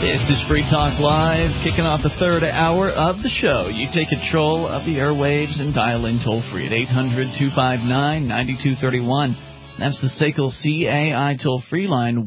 This is Free Talk Live, kicking off the third hour of the show. You take control of the airwaves and dial in toll-free at 800-259-9231. That's the SACL CAI toll-free line,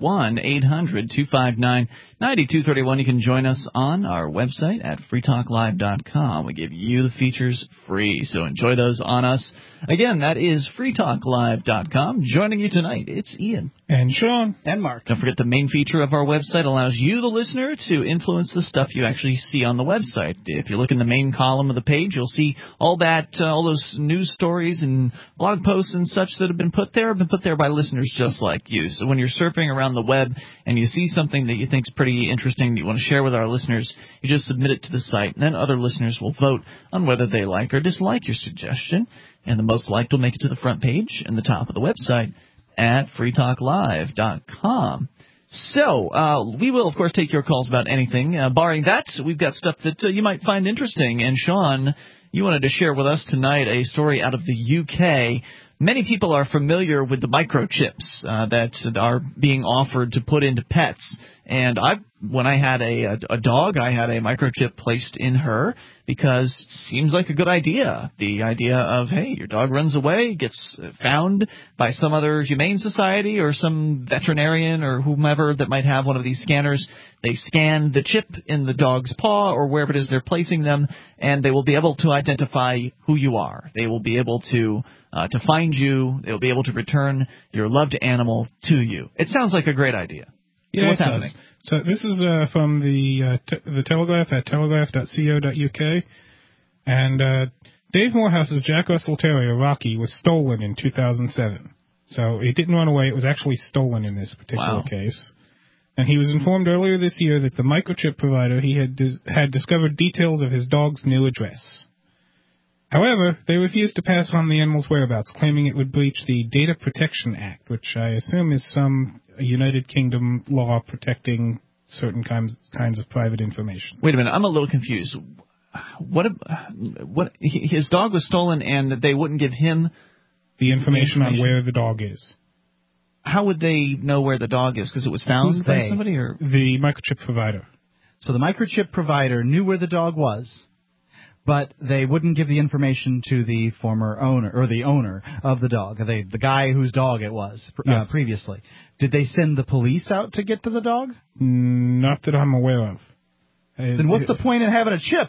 1-800-259-9231. You can join us on our website at freetalklive.com. We give you the features free, so enjoy those on us. Again, that is freetalklive.com. Joining you tonight, it's Ian. And Sean. And Mark. Don't forget the main feature of our website allows you, the listener, to influence the stuff you actually see on the website. If you look in the main column of the page, you'll see all those news stories and blog posts and such that have been put there by listeners just like you. So when you're surfing around the web and you see something that you think is pretty interesting that you want to share with our listeners, you just submit it to the site, and then other listeners will vote on whether they like or dislike your suggestion. And the most liked will make it to the front page and the top of the website at freetalklive.com. So we will, of course, take your calls about anything. Barring that, we've got stuff that you might find interesting. And, Sean, you wanted to share with us tonight a story out of the UK. Many people are familiar with the microchips that are being offered to put into pets. And when I had a dog, I had a microchip placed in her because it seems like a good idea. The idea of, hey, your dog runs away, gets found by some other humane society or some veterinarian or whomever that might have one of these scanners. They scan the chip in the dog's paw or wherever it is they're placing them, and they will be able to identify who you are. They will be able to find you. They'll be able to return your loved animal to you. It sounds like a great idea. So Yeah, what's happening? So this is from the Telegraph at telegraph.co.uk. And Dave Morehouse's Jack Russell Terrier, Rocky, was stolen in 2007. So it didn't run away. It was actually stolen in this particular case. And he was informed earlier this year that the microchip provider he had discovered details of his dog's new address. However, they refused to pass on the animal's whereabouts, claiming it would breach the Data Protection Act, which I assume is some United Kingdom law protecting certain kinds of private information. Wait a minute, I'm a little confused. What his dog was stolen and they wouldn't give him the information on where the dog is. How would they know where the dog is? Because it was found by somebody? Or the microchip provider. So the microchip provider knew where the dog was, but they wouldn't give the information to the former owner, or the owner of the dog, the guy whose dog it was previously. Did they send the police out to get to the dog? Not that I'm aware of. Then what's the point in having a chip?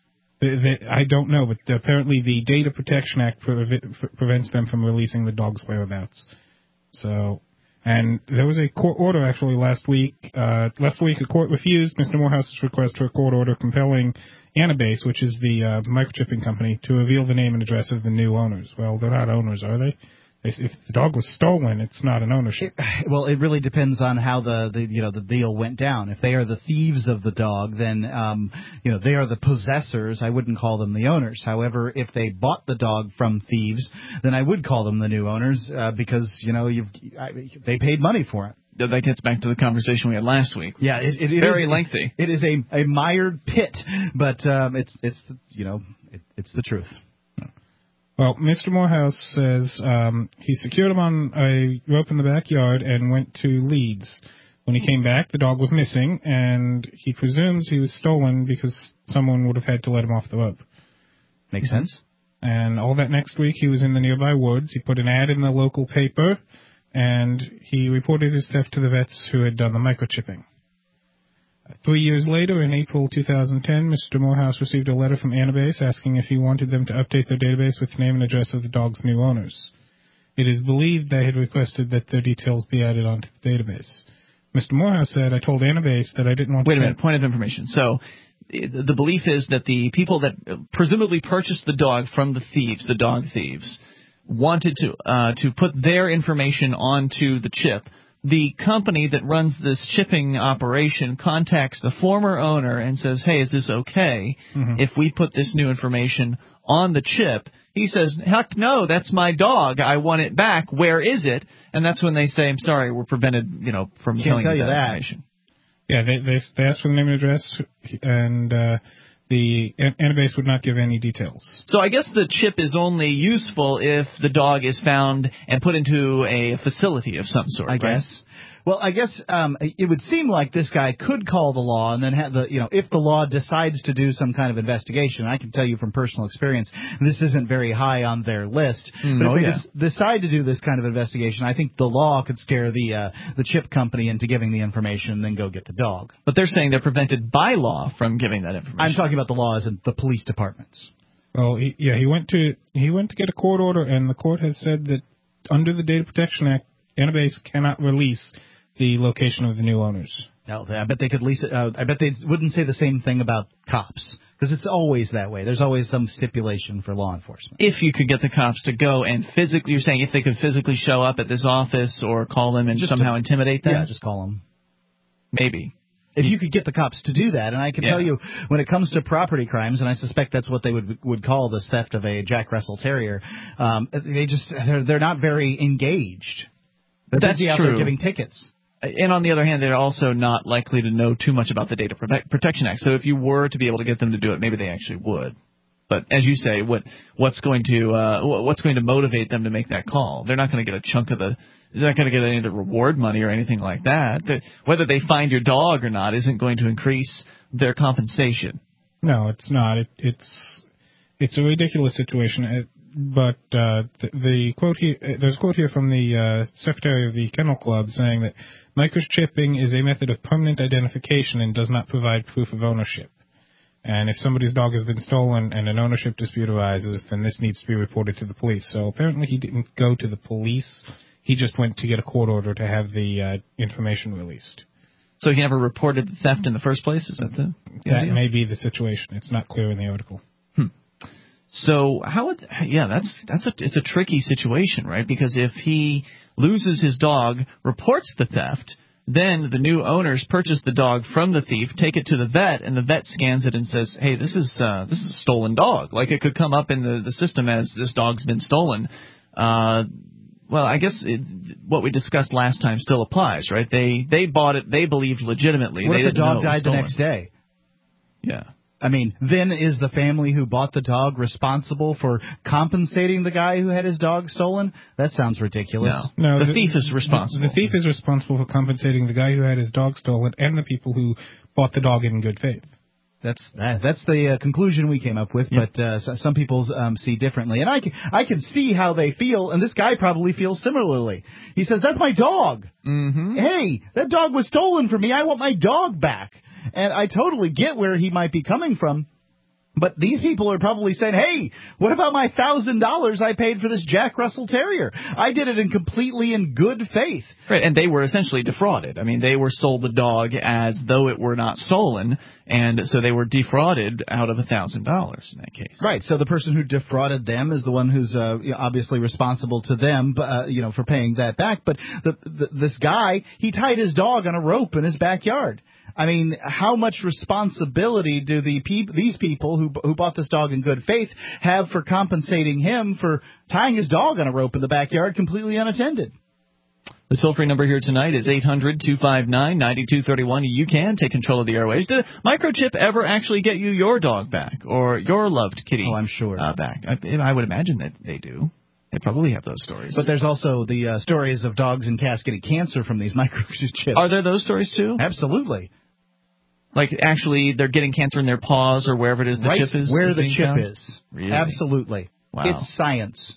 I don't know, but apparently the Data Protection Act prevents them from releasing the dog's whereabouts. So, and there was a court order actually last week. Last week, a court refused Mr. Morehouse's request for a court order compelling Anabase, which is the microchipping company, to reveal the name and address of the new owners. Well, they're not owners, are they? If the dog was stolen, it's not an ownership. It really depends on how the deal went down. If they are the thieves of the dog, then they are the possessors. I wouldn't call them the owners. However, if they bought the dog from thieves, then I would call them the new owners because they paid money for it. That gets back to the conversation we had last week. Yeah, it very is lengthy. It is a mired pit, but it's the truth. Well, Mr. Morehouse says he secured him on a rope in the backyard and went to Leeds. When he came back, the dog was missing, and he presumes he was stolen because someone would have had to let him off the rope. Makes sense. And all that next week, he was in the nearby woods. He put an ad in the local paper, and he reported his theft to the vets who had done the microchipping. 3 years later, in April 2010, Mr. Morehouse received a letter from Anabase asking if he wanted them to update their database with the name and address of the dog's new owners. It is believed they had requested that their details be added onto the database. Mr. Morehouse said, I told Anabase that I didn't want to... Wait a minute, point of information. So the belief is that the people that presumably purchased the dog from the thieves, the dog thieves, wanted to put their information onto the chip. The company that runs this chipping operation contacts the former owner and says, hey, is this okay if we put this new information on the chip? He says, heck no, that's my dog. I want it back. Where is it? And that's when they say, I'm sorry, we're prevented, from telling you that information. Yeah, they asked for the name and address, and the Anabase would not give any details. So I guess the chip is only useful if the dog is found and put into a facility of some sort, I guess. Well, I guess it would seem like this guy could call the law and then have if the law decides to do some kind of investigation. I can tell you from personal experience, this isn't very high on their list. But if they decide to do this kind of investigation, I think the law could scare the chip company into giving the information and then go get the dog. But they're saying they're prevented by law from giving that information. I'm talking about the laws in the police departments. Well, he went to get a court order, and the court has said that under the Data Protection Act, Anabase cannot release the location of the new owners. No, I bet they could lease it. I bet they wouldn't say the same thing about cops, because it's always that way. There's always some stipulation for law enforcement. If you could get the cops to go and physically, you're saying if they could physically show up at this office or call them and somehow intimidate them? Yeah, just call them. Maybe. If you could get the cops to do that, and I can tell you, when it comes to property crimes, and I suspect that's what they would call this theft of a Jack Russell Terrier, they're not very engaged. They're busy out there giving tickets. And on the other hand, they're also not likely to know too much about the Data Protection Act. So if you were to be able to get them to do it, maybe they actually would. But as you say, what's going to motivate them to make that call? They're not going to get a chunk of the. They're not going to get any of the reward money or anything like that. Whether they find your dog or not isn't going to increase their compensation. No, it's not. It's a ridiculous situation. But the quote here, there's a quote here from the secretary of the Kennel Club saying that microchipping is a method of permanent identification and does not provide proof of ownership. And if somebody's dog has been stolen and an ownership dispute arises, then this needs to be reported to the police. So apparently he didn't go to the police. He just went to get a court order to have the information released. So he never reported the theft in the first place? Is that the That idea? may be the situation. It's not clear in the article. So it's a tricky situation, right? Because if he loses his dog, reports the theft, then the new owners purchase the dog from the thief, take it to the vet, and the vet scans it and says, "Hey, this is a stolen dog." Like it could come up in the system as this dog's been stolen. Well, I guess what we discussed last time still applies, right? They bought it, they believed legitimately. What if the dog died the next day? Yeah. I mean, then is the family who bought the dog responsible for compensating the guy who had his dog stolen? That sounds ridiculous. No, the thief is responsible. The thief is responsible for compensating the guy who had his dog stolen and the people who bought the dog in good faith. That's the conclusion we came up with, but some people see differently. And I can see how they feel, and this guy probably feels similarly. He says, "That's my dog. Mm-hmm. Hey, that dog was stolen from me. I want my dog back." And I totally get where he might be coming from. But these people are probably saying, "Hey, what about my $1,000 I paid for this Jack Russell Terrier? I did it completely in good faith." Right, and they were essentially defrauded. I mean, they were sold the dog as though it were not stolen, and so they were defrauded out of $1,000 in that case. Right, so the person who defrauded them is the one who's obviously responsible to them, for paying that back. But this guy, he tied his dog on a rope in his backyard. I mean, how much responsibility do these people who bought this dog in good faith have for compensating him for tying his dog on a rope in the backyard completely unattended? The toll-free number here tonight is 800-259-9231. You can take control of the airways. Did Microchip ever actually get you your dog back or your loved kitty I'm sure. back? I would imagine that they do. They probably have those stories. But there's also the stories of dogs and cats getting cancer from these microchips. Are there those stories too? Absolutely. Like, actually, they're getting cancer in their paws or wherever it is the chip is? Where the chip found? is. Really? Absolutely. Wow. It's science.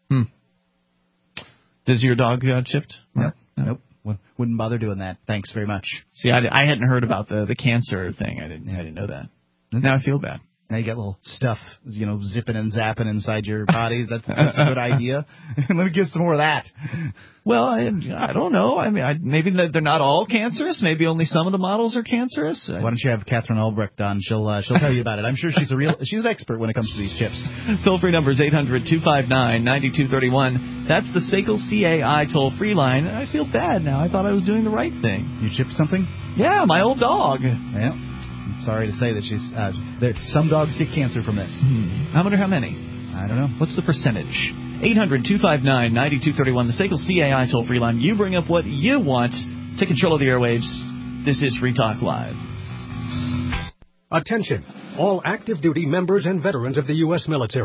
Does your dog chipped? Nope. Wouldn't bother doing that. Thanks very much. See, I hadn't heard about the cancer thing. I didn't know that. Now I feel bad. Now you got little stuff, zipping and zapping inside your body. That's a good idea. Let me get some more of that. Well, I don't know. I mean, maybe they're not all cancerous. Maybe only some of the models are cancerous. Why don't you have Catherine Albrecht on? She'll tell you about it. I'm sure she's an expert when it comes to these chips. Toll-free number is 800-259-9231. That's the SACL CAI toll-free line. I feel bad now. I thought I was doing the right thing. You chipped something? Yeah, my old dog. Yeah. Sorry to say that some dogs get cancer from this. I wonder how many. I don't know. What's the percentage? 800-259-9231, the SACL CAI toll-free line. You bring up what you want. Take control of the airwaves. This is Free Talk Live. Attention, all active duty members and veterans of the U.S. military.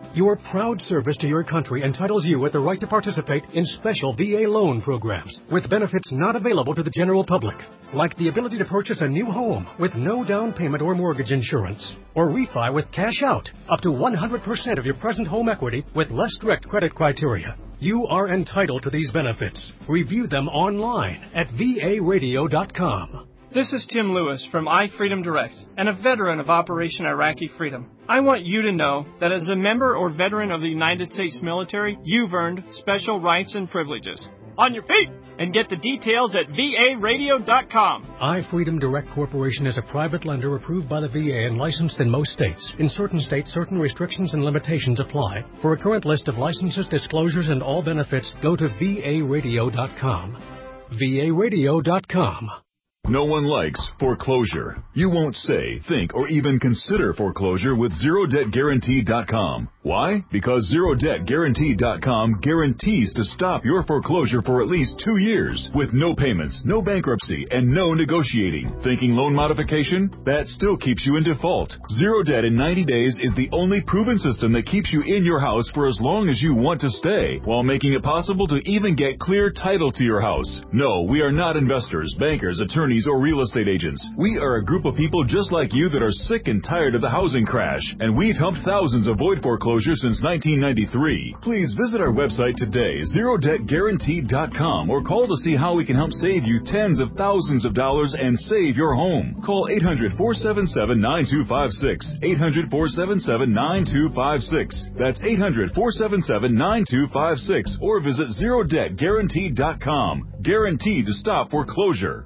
Your proud service to your country entitles you with the right to participate in special VA loan programs with benefits not available to the general public, like the ability to purchase a new home with no down payment or mortgage insurance, or refi with cash out up to 100% of your present home equity with less strict credit criteria. You are entitled to these benefits. Review them online at varadio.com. This is Tim Lewis from iFreedom Direct and a veteran of Operation Iraqi Freedom. I want you to know that as a member or veteran of the United States military, you've earned special rights and privileges. On your feet! And get the details at varadio.com. iFreedom Direct Corporation is a private lender approved by the VA and licensed in most states. In certain states, certain restrictions and limitations apply. For a current list of licenses, disclosures, and all benefits, go to varadio.com. varadio.com. No one likes foreclosure. You won't say, think, or even consider foreclosure with ZeroDebtGuarantee.com. Why? Because ZeroDebtGuarantee.com guarantees to stop your foreclosure for at least 2 years with no payments, no bankruptcy, and no negotiating. Thinking loan modification? That still keeps you in default. Zero Debt in 90 days is the only proven system that keeps you in your house for as long as you want to stay, while making it possible to even get clear title to your house. No, we are not investors, bankers, attorneys, or real estate agents. We are a group of people just like you that are sick and tired of the housing crash, and we've helped thousands avoid foreclosure since 1993. Please visit our website today, ZeroDebtGuarantee.com, or call to see how we can help save you tens of thousands of dollars and save your home. Call 800-477-9256, 800-477-9256. That's 800-477-9256, or visit ZeroDebtGuarantee.com. Guaranteed to stop foreclosure.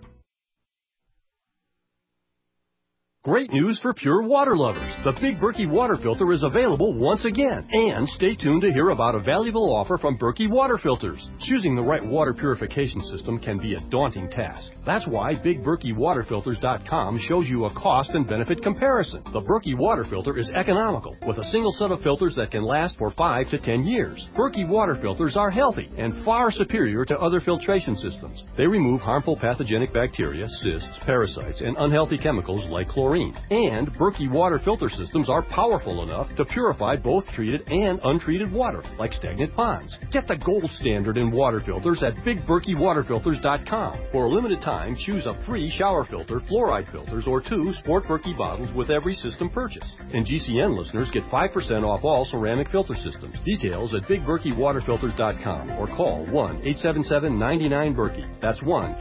Great news for pure water lovers. The Big Berkey water filter is available once again. And stay tuned to hear about a valuable offer from Berkey Water Filters. Choosing the right water purification system can be a daunting task. That's why BigBerkeyWaterFilters.com shows you a cost and benefit comparison. The Berkey water filter is economical, with a single set of filters that can last for 5 to 10 years. Berkey water filters are healthy and far superior to other filtration systems. They remove harmful pathogenic bacteria, cysts, parasites, and unhealthy chemicals like chlorine. And Berkey water filter systems are powerful enough to purify both treated and untreated water, like stagnant ponds. Get the gold standard in water filters at BigBerkeyWaterFilters.com. For a limited time, choose a free shower filter, fluoride filters, or 2 Sport Berkey bottles with every system purchase. And GCN listeners get 5% off all ceramic filter systems. Details at BigBerkeyWaterFilters.com or call 1-877-99-BERKEY. That's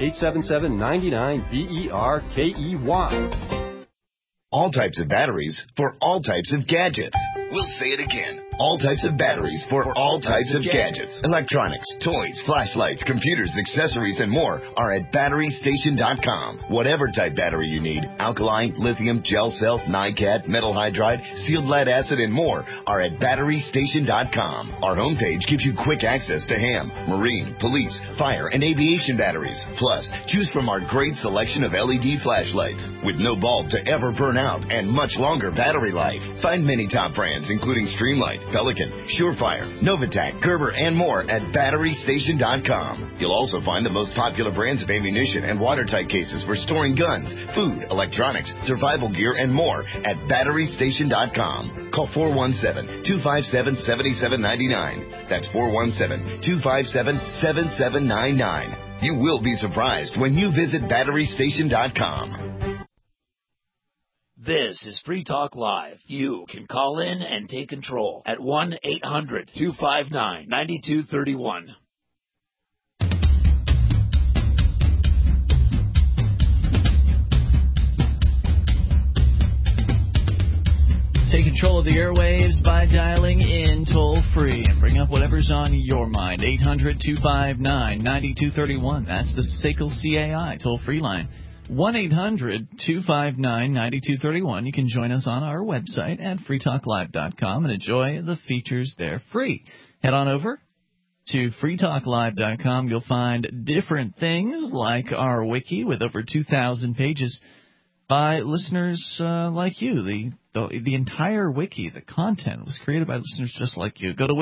1-877-99-BERKEY. All types of batteries for all types of gadgets. We'll say it again. All types of batteries for all types of gadgets. Electronics, toys, flashlights, computers, accessories, and more are at BatteryStation.com. Whatever type battery you need, alkaline, lithium, gel cell, NiCad, metal hydride, sealed lead acid, and more are at BatteryStation.com. Our homepage gives you quick access to ham, marine, police, fire, and aviation batteries. Plus, choose from our great selection of LED flashlights with no bulb to ever burn out and much longer battery life. Find many top brands including Streamlight, Pelican, Surefire, Novatac, Gerber, and more at BatteryStation.com. You'll also find the most popular brands of ammunition and watertight cases for storing guns, food, electronics, survival gear, and more at BatteryStation.com. Call 417-257-7799. That's 417-257-7799. You will be surprised when you visit BatteryStation.com. This is Free Talk Live. You can call in and take control at 1-800-259-9231. Take control of the airwaves by dialing in toll-free and bring up whatever's on your mind. 800-259-9231. That's the SACL CAI toll-free line. 1-800-259-9231. You can join us on our website at freetalklive.com and enjoy the features there free. Head on over to freetalklive.com. You'll find different things like our wiki with over 2,000 pages by listeners like you. The entire wiki, the content, was created by listeners just like you. Go to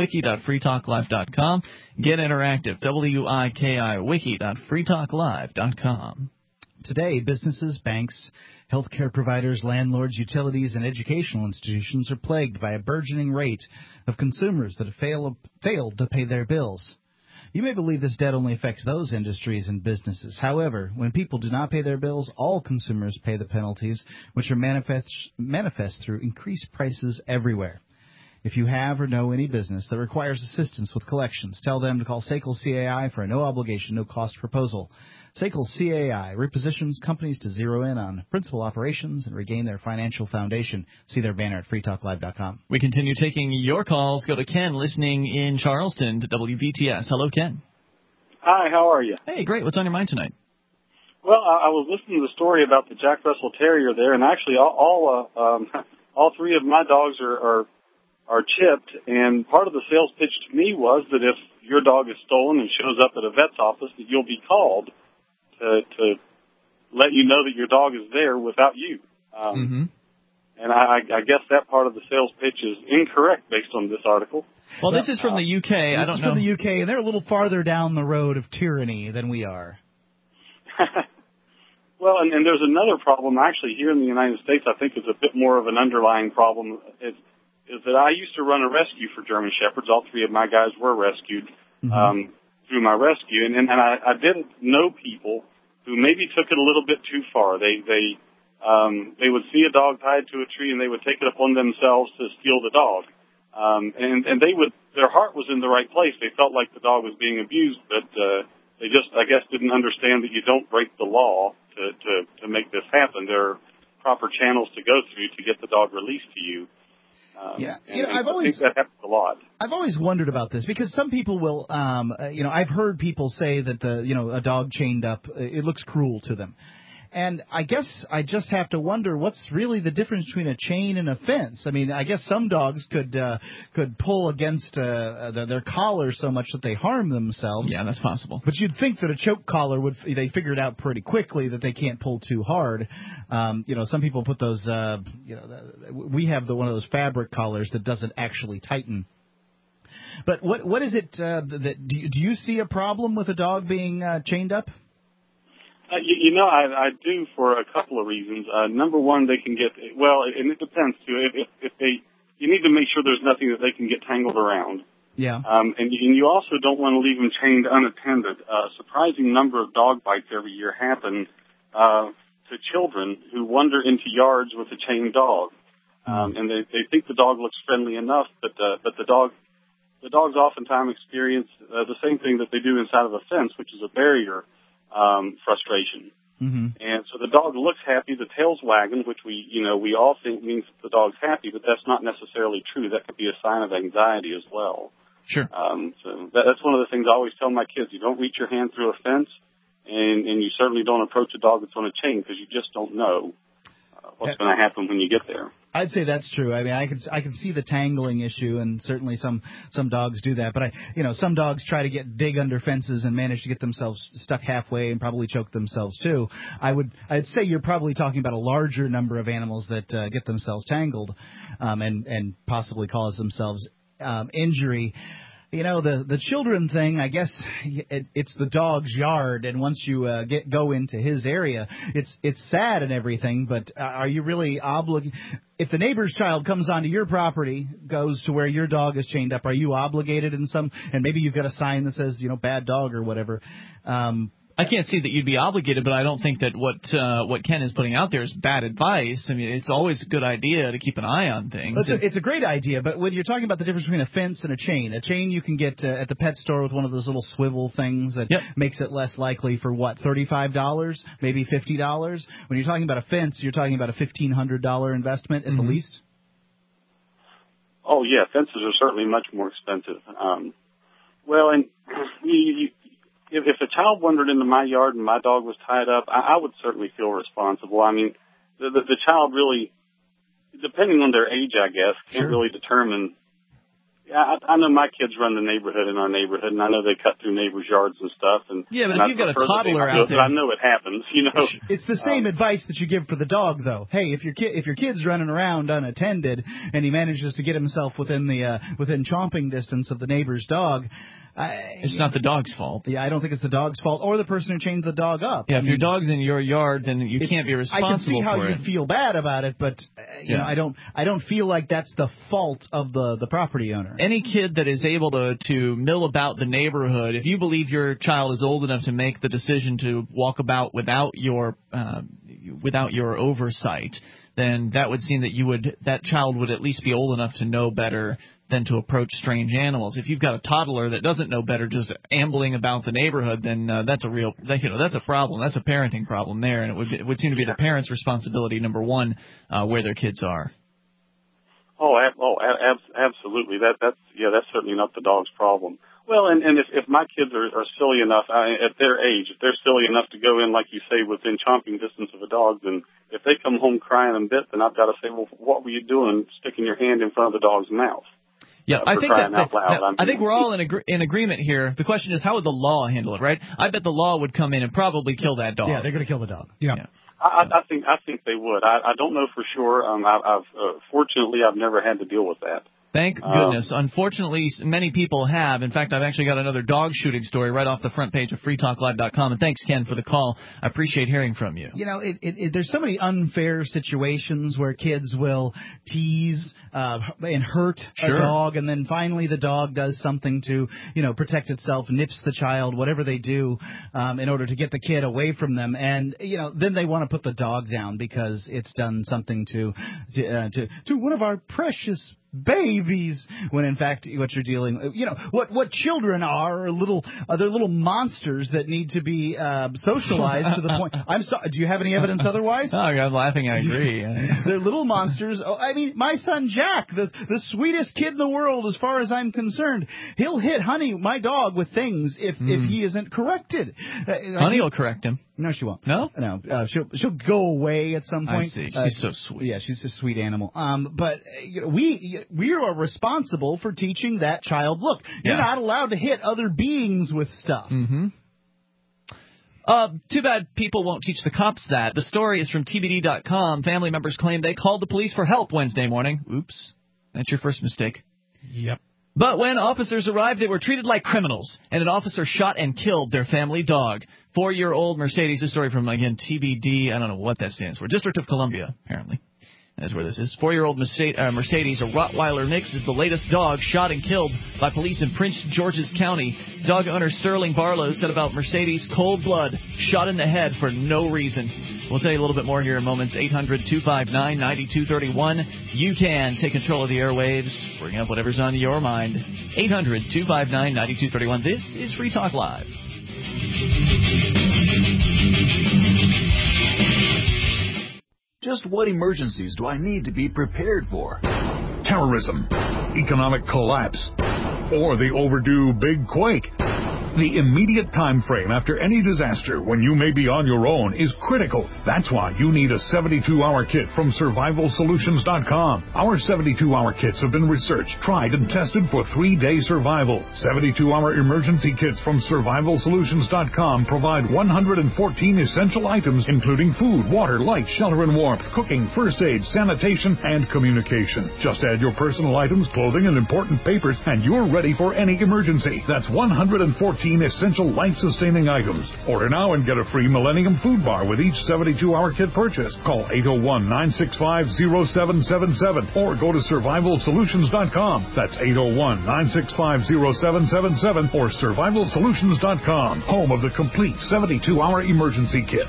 wiki.freetalklive.com. Get interactive. WIKI, wiki.freetalklive.com. Today, businesses, banks, healthcare providers, landlords, utilities, and educational institutions are plagued by a burgeoning rate of consumers that have failed to pay their bills. You may believe this debt only affects those industries and businesses. However, when people do not pay their bills, all consumers pay the penalties, which are manifest through increased prices everywhere. If you have or know any business that requires assistance with collections, tell them to call SACL CAI for a no-obligation, no-cost proposal. SACL CAI repositions companies to zero in on principal operations and regain their financial foundation. See their banner at freetalklive.com. We continue taking your calls. Go to Ken, listening in Charleston to WBTS. Hello, Ken. Hi, how are you? Hey, great. What's on your mind tonight? Well, I was listening to the story about the Jack Russell Terrier there, and actually all three of my dogs are chipped, and part of the sales pitch to me was that if your dog is stolen and shows up at a vet's office, that you'll be called to let you know that your dog is there without you. And I guess that part of the sales pitch is incorrect based on this article. Well, this is from the UK. I don't know. This is from the UK, and they're a little farther down the road of tyranny than we are. Well, and there's another problem actually here in the United States. I think is a bit more of an underlying problem. Is that I used to run a rescue for German Shepherds. All three of my guys were rescued through my rescue, and I did know people who maybe took it a little bit too far. They would see a dog tied to a tree, and they would take it upon themselves to steal the dog. And their heart was in the right place. They felt like the dog was being abused, but they just, I guess, didn't understand that you don't break the law to make this happen. There are proper channels to go through to get the dog released to you. I think that happens a lot. I've always wondered about this because some people will, I've heard people say that a dog chained up, it looks cruel to them. And I guess I just have to wonder what's really the difference between a chain and a fence. I mean, I guess some dogs could pull against their collar so much that they harm themselves. Yeah, that's possible. But you'd think that a choke collar they figured out pretty quickly that they can't pull too hard. Some people put those, we have one of those fabric collars that doesn't actually tighten. But what is it do you see a problem with a dog being chained up? I do for a couple of reasons. Number one, they can get, and it depends too. You need to make sure there's nothing that they can get tangled around. Yeah. And you also don't want to leave them chained unattended. A surprising number of dog bites every year happen to children who wander into yards with a chained dog. And they think the dog looks friendly enough, but the dogs oftentimes experience the same thing that they do inside of a fence, which is a barrier. Frustration. And so the dog looks happy, the tail's wagging, which we all think means that the dog's happy, but that's not necessarily true. That could be a sign of anxiety as well. Sure. So that's one of the things I always tell my kids. You don't reach your hand through a fence, and you certainly don't approach a dog that's on a chain because you just don't know what's going to happen when you get there. I'd say that's true. I mean, I can see the tangling issue, and certainly some dogs do that. But some dogs try to dig under fences and manage to get themselves stuck halfway and probably choke themselves too. I'd say you're probably talking about a larger number of animals that get themselves tangled, and possibly cause themselves injury. The children thing, I guess it's the dog's yard, and once you go into his area, it's sad and everything, but are you really obligated? If the neighbor's child comes onto your property, goes to where your dog is chained up, are you obligated and maybe you've got a sign that says, bad dog or whatever. I can't see that you'd be obligated, but I don't think that what Ken is putting out there is bad advice. I mean, it's always a good idea to keep an eye on things. It's a great idea, but when you're talking about the difference between a fence and a chain you can get at the pet store with one of those little swivel things that makes it less likely for $35, maybe $50. When you're talking about a fence, you're talking about a $1,500 investment at the least. Oh yeah, fences are certainly much more expensive. If a child wandered into my yard and my dog was tied up, I would certainly feel responsible. I mean, the child really, depending on their age, I guess, can't really determine Yeah, I know my kids run the neighborhood in our neighborhood, and I know they cut through neighbors' yards and stuff. And yeah, but and if you've got a toddler out there, I know it happens. You know, it's the same advice that you give for the dog, though. Hey, if your kid's running around unattended and he manages to get himself within chomping distance of the neighbor's dog. It's not the dog's fault. Yeah, I don't think it's the dog's fault or the person who chained the dog up. Yeah, if your dog's in your yard, then you can't be responsible for it. I can see how you feel bad about it, but you know, I don't feel like that's the fault of the property owner. Any kid that is able to mill about the neighborhood, if you believe your child is old enough to make the decision to walk about without your oversight, then that would seem that that child would at least be old enough to know better than to approach strange animals. If you've got a toddler that doesn't know better, just ambling about the neighborhood, then that's a problem. That's a parenting problem there, and it would seem to be the parents' responsibility, number one, where their kids are. Absolutely. That's certainly not the dog's problem. Well, and if my kids are silly enough at their age, if they're silly enough to go in, like you say, within chomping distance of a dog, then if they come home crying and bit, then I've got to say, well, what were you doing sticking your hand in front of the dog's mouth? Yeah, I think we're all in agreement here. The question is, how would the law handle it, right? I bet the law would come in and probably kill that dog. Yeah, they're going to kill the dog. Yeah. I think they would. I don't know for sure. Fortunately, I've never had to deal with that. Thank goodness. Unfortunately, many people have. In fact, I've actually got another dog shooting story right off the front page of freetalklive.com. And thanks, Ken, for the call. I appreciate hearing from you. You know, there's so many unfair situations where kids will tease and hurt a dog, and then finally the dog does something to, protect itself, nips the child, whatever they do, in order to get the kid away from them. And, then they want to put the dog down because it's done something to one of our precious babies, when in fact what you're dealing, what children are they're little monsters that need to be socialized to the point. I'm sorry. Do you have any evidence otherwise? Oh, I'm laughing. I agree. They're little monsters. Oh, I mean, my son Jack, the sweetest kid in the world, as far as I'm concerned, he'll hit Honey, my dog, with things if he isn't corrected. Honey will correct him. No, she won't. No? She'll go away at some point. I see. She's so sweet. Yeah, she's a sweet animal. But we are responsible for teaching that child, look, you're not allowed to hit other beings with stuff. Mm-hmm. Too bad people won't teach the cops that. The story is from TBD.com. Family members claim they called the police for help Wednesday morning. Oops. That's your first mistake. Yep. But when officers arrived, they were treated like criminals, and an officer shot and killed their family dog. 4-year-old Mercedes, this story from, again, TBD, I don't know what that stands for, District of Columbia, apparently. That's where this is. 4-year-old Mercedes, a Rottweiler mix, is the latest dog shot and killed by police in Prince George's County. Dog owner Sterling Barlow said about Mercedes, cold blood, shot in the head for no reason. We'll tell you a little bit more here in moments. 800-259-9231. You can take control of the airwaves. Bring up whatever's on your mind. 800-259-9231. This is Free Talk Live. Just what emergencies do I need to be prepared for? Terrorism, economic collapse, or the overdue big quake. The immediate time frame after any disaster when you may be on your own is critical. That's why you need a 72-hour kit from SurvivalSolutions.com. Our 72-hour kits have been researched, tried, and tested for 3-day survival. 72-hour emergency kits from SurvivalSolutions.com provide 114 essential items, including food, water, light, shelter and warmth, cooking, first aid, sanitation, and communication. Just add your personal items, clothing, and important papers, and you're ready for any emergency. That's 114 essential life-sustaining items. Order now and get a free Millennium Food Bar with each 72-hour kit purchase. Call 801-965-0777 or go to SurvivalSolutions.com. That's 801-965-0777 or SurvivalSolutions.com, home of the complete 72-hour emergency kit.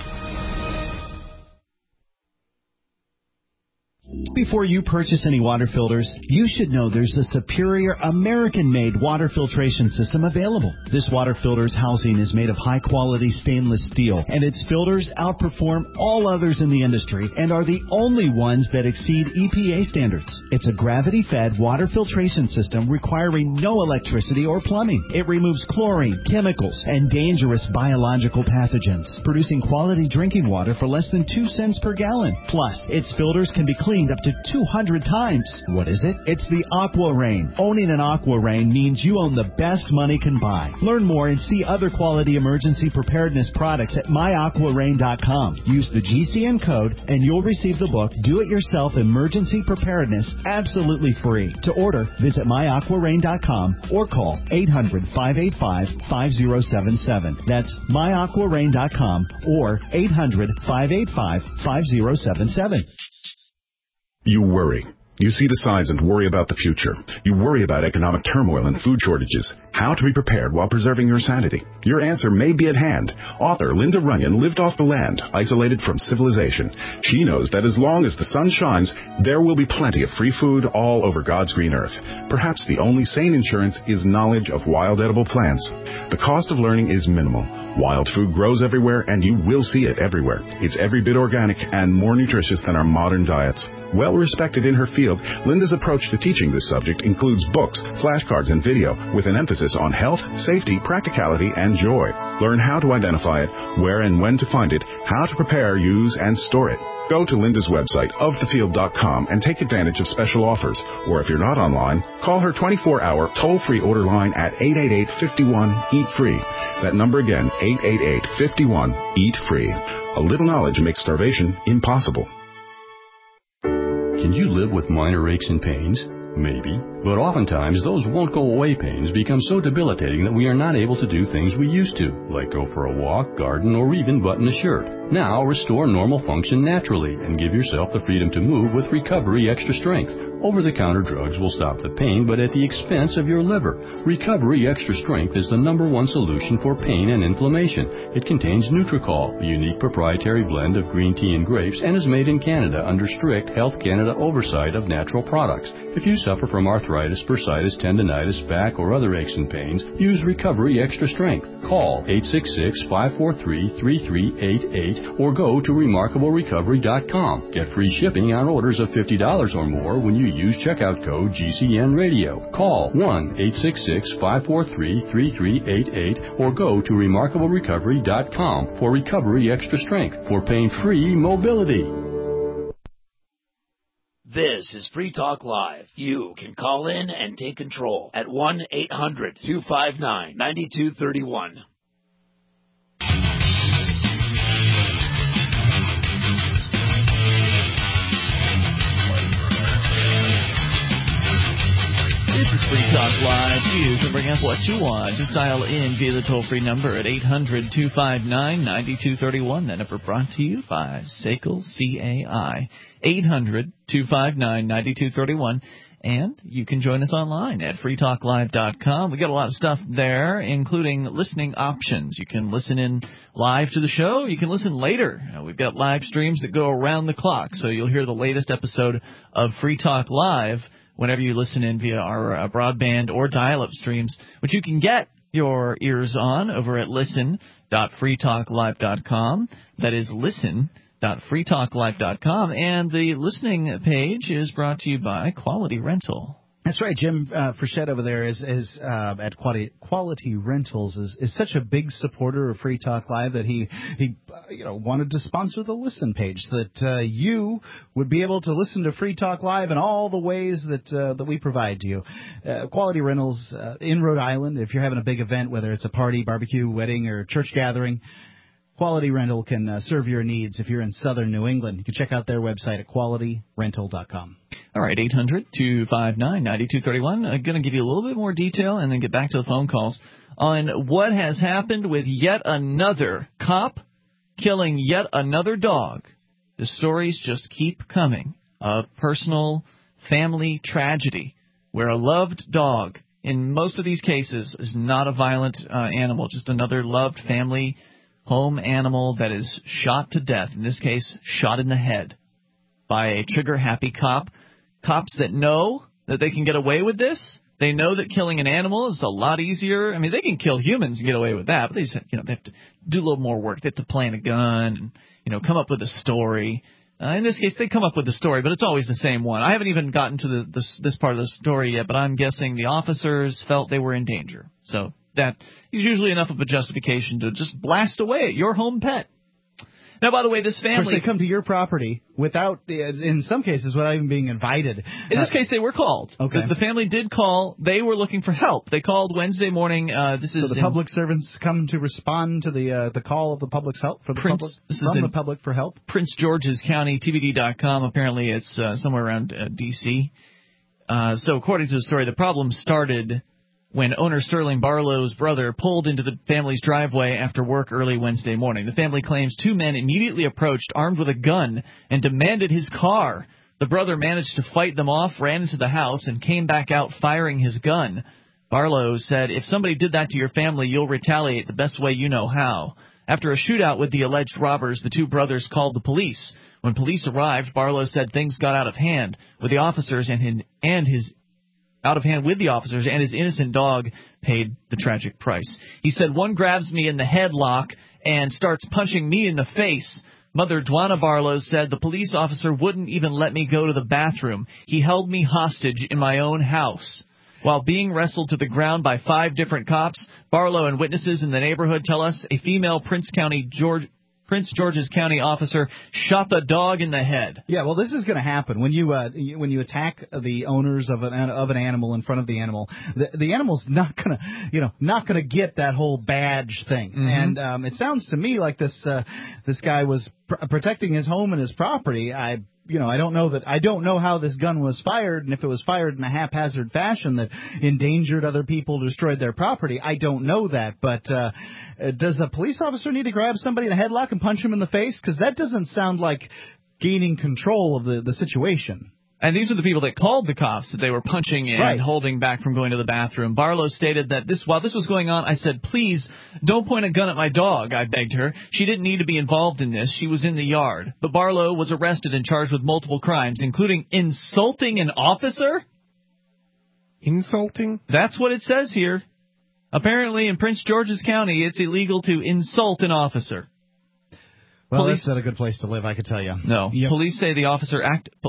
Before you purchase any water filters, you should know there's a superior American-made water filtration system available. This water filter's housing is made of high-quality stainless steel, and its filters outperform all others in the industry and are the only ones that exceed EPA standards. It's a gravity-fed water filtration system requiring no electricity or plumbing. It removes chlorine, chemicals, and dangerous biological pathogens, producing quality drinking water for less than 2 cents per gallon. Plus, its filters can be cleaned up to 200 times. What is it? It's the Aqua Rain. Owning an Aqua Rain means you own the best money can buy. Learn more and see other quality emergency preparedness products at myaqua.rain.com. Use the GCN code and you'll receive the book Do It Yourself Emergency Preparedness absolutely free. To order, visit myaqua.rain.com or call 800-585-5077. That's myaqua.rain.com or 800-585-5077. You worry. You see the signs and worry about the future. You worry about economic turmoil and food shortages. How to be prepared while preserving your sanity. Your answer may be at hand. Author Linda Runyon lived off the land, isolated from civilization. She knows that as long as the sun shines, there will be plenty of free food all over God's green earth. Perhaps the only sane insurance is knowledge of wild edible plants. The cost of learning is minimal. Wild food grows everywhere, and you will see it everywhere. It's every bit organic and more nutritious than our modern diets. Well respected in her field, Linda's approach to teaching this subject includes books, flashcards, and video with an emphasis on health, safety, practicality, and joy. Learn how to identify it, where and when to find it, how to prepare, use, and store it. Go to Linda's website, ofthefield.com, and take advantage of special offers. Or if you're not online, call her 24-hour toll-free order line at 888-51-EAT-FREE. That number again, 888-51-EAT-FREE. A little knowledge makes starvation impossible. Can you live with minor aches and pains? Maybe. But oftentimes, those won't-go-away pains become so debilitating that we are not able to do things we used to, like go for a walk, garden, or even button a shirt. Now, restore normal function naturally and give yourself the freedom to move with Recovery Extra Strength. Over-the-counter drugs will stop the pain, but at the expense of your liver. Recovery Extra Strength is the #1 solution for pain and inflammation. It contains Nutricol, a unique proprietary blend of green tea and grapes, and is made in Canada under strict Health Canada oversight of natural products. If you suffer from arthritis, bursitis, tendonitis, back, or other aches and pains, use Recovery Extra Strength. Call 866-543-3388 or go to RemarkableRecovery.com. Get free shipping on orders of $50 or more when you use checkout code GCN Radio. Call 1-866-543-3388 or go to RemarkableRecovery.com for Recovery Extra Strength for pain-free mobility. This is Free Talk Live. You can call in and take control at 1-800-259-9231. This is Free Talk Live. You can bring up what you want. Just dial in via the toll-free number at 800-259-9231. That number brought to you by SACL CAI. 800-259-9231. And you can join us online at freetalklive.com. We got a lot of stuff there, including listening options. You can listen in live to the show. You can listen later. We've got live streams that go around the clock, so you'll hear the latest episode of Free Talk Live whenever you listen in via our broadband or dial-up streams, which you can get your ears on over at listen.freetalklive.com. That is listen.freetalklive.com. And the listening page is brought to you by Quality Rental. That's right. Jim Frechette over there is at Quality Rentals is such a big supporter of Free Talk Live that he wanted to sponsor the listen page so that you would be able to listen to Free Talk Live in all the ways that we provide to you. Quality Rentals in Rhode Island. If you're having a big event, whether it's a party, barbecue, wedding, or church gathering, Quality Rental can serve your needs. If you're in southern New England, you can check out their website at qualityrental.com. All right, 800-259-9231. I'm going to give you a little bit more detail and then get back to the phone calls on what has happened with yet another cop killing yet another dog. The stories just keep coming. A personal family tragedy where a loved dog, in most of these cases, is not a violent animal, just another loved family home animal that is shot to death, in this case, shot in the head by a trigger-happy cop. Cops that know that they can get away with this, they know that killing an animal is a lot easier. I mean, they can kill humans and get away with that, but they just, they have to do a little more work. They have to plant a gun and, come up with a story. In this case, they come up with the story, but it's always the same one. I haven't even gotten to this part of the story yet, but I'm guessing the officers felt they were in danger. So that is usually enough of a justification to just blast away at your home pet. Now, by the way, this Of course, family... they come to your property without, in some cases, without even being invited. In this case, they were called. Okay. The family did call. They were looking for help. They called Wednesday morning. So the public servants come to respond to the call of the public's help for the public from the public for help. Prince George's County, TBD.com. Apparently, it's somewhere around D.C. So according to the story, the problem started when owner Sterling Barlow's brother pulled into the family's driveway after work early Wednesday morning. The family claims two men immediately approached, armed with a gun, and demanded his car. The brother managed to fight them off, ran into the house, and came back out firing his gun. Barlow said, "If somebody did that to your family, you'll retaliate the best way you know how." After a shootout with the alleged robbers, the two brothers called the police. When police arrived, Barlow said things got out of hand with the officers and his innocent dog paid the tragic price. He said, "One grabs me in the headlock and starts punching me in the face." Mother Dwana Barlow said, "The police officer wouldn't even let me go to the bathroom. He held me hostage in my own house." While being wrestled to the ground by 5 different cops, Barlow and witnesses in the neighborhood tell us a female Prince George's County officer shot the dog in the head. Yeah, well, this is going to happen when you attack the owners of an animal in front of the animal. The animal's not going to get that whole badge thing. Mm-hmm. And it sounds to me like this guy was protecting his home and his property. I don't know how this gun was fired, and if it was fired in a haphazard fashion that endangered other people, destroyed their property. I don't know that, but does a police officer need to grab somebody in a headlock and punch him in the face? Because that doesn't sound like gaining control of the situation. And these are the people that called the cops that they were punching and holding back from going to the bathroom. Barlow stated that while this was going on, I said, "Please, don't point a gun at my dog," I begged her. She didn't need to be involved in this. She was in the yard. But Barlow was arrested and charged with multiple crimes, including insulting an officer? Insulting? That's what it says here. Apparently, in Prince George's County, it's illegal to insult an officer. Well, that's not a good place to live, I could tell you. No. Yep. Police say the officer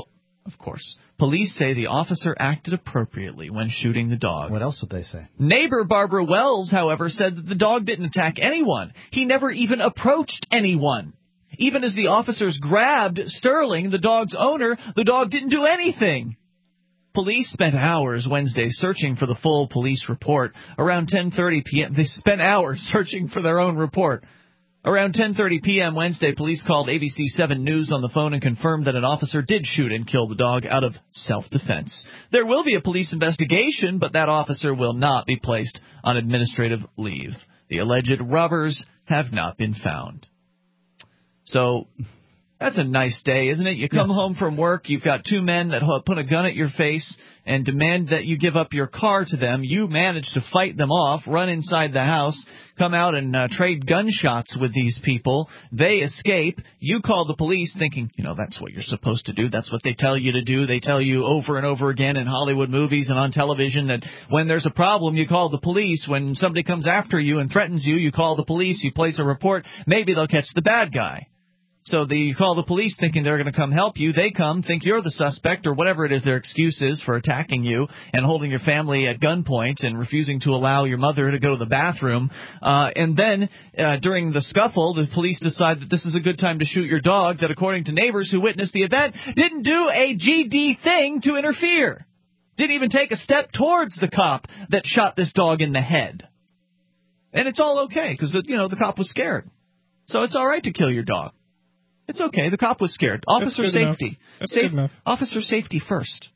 acted appropriately when shooting the dog. What else would they say? Neighbor Barbara Wells, however, said that the dog didn't attack anyone. He never even approached anyone. Even as the officers grabbed Sterling, the dog's owner, the dog didn't do anything. Police spent hours Wednesday searching for the full police report. Around 10:30 p.m., they spent hours searching for their own report. Around 10:30 p.m. Wednesday, police called ABC 7 News on the phone and confirmed that an officer did shoot and kill the dog out of self-defense. There will be a police investigation, but that officer will not be placed on administrative leave. The alleged robbers have not been found. So that's a nice day, isn't it? You come home from work, you've got two men that put a gun at your face and demand that you give up your car to them. You manage to fight them off, run inside the house, come out and trade gunshots with these people. They escape. You call the police thinking, that's what you're supposed to do. That's what they tell you to do. They tell you over and over again in Hollywood movies and on television that when there's a problem, you call the police. When somebody comes after you and threatens you, you call the police. You place a report. Maybe they'll catch the bad guy. So you call the police thinking they're going to come help you. They come, think you're the suspect or whatever it is their excuse is for attacking you and holding your family at gunpoint and refusing to allow your mother to go to the bathroom. And then during the scuffle, the police decide that this is a good time to shoot your dog that, according to neighbors who witnessed the event, didn't do a GD thing to interfere. Didn't even take a step towards the cop that shot this dog in the head. And it's all okay because, the cop was scared. So it's all right to kill your dog. It's okay. The cop was scared. Officer safety. Officer safety first.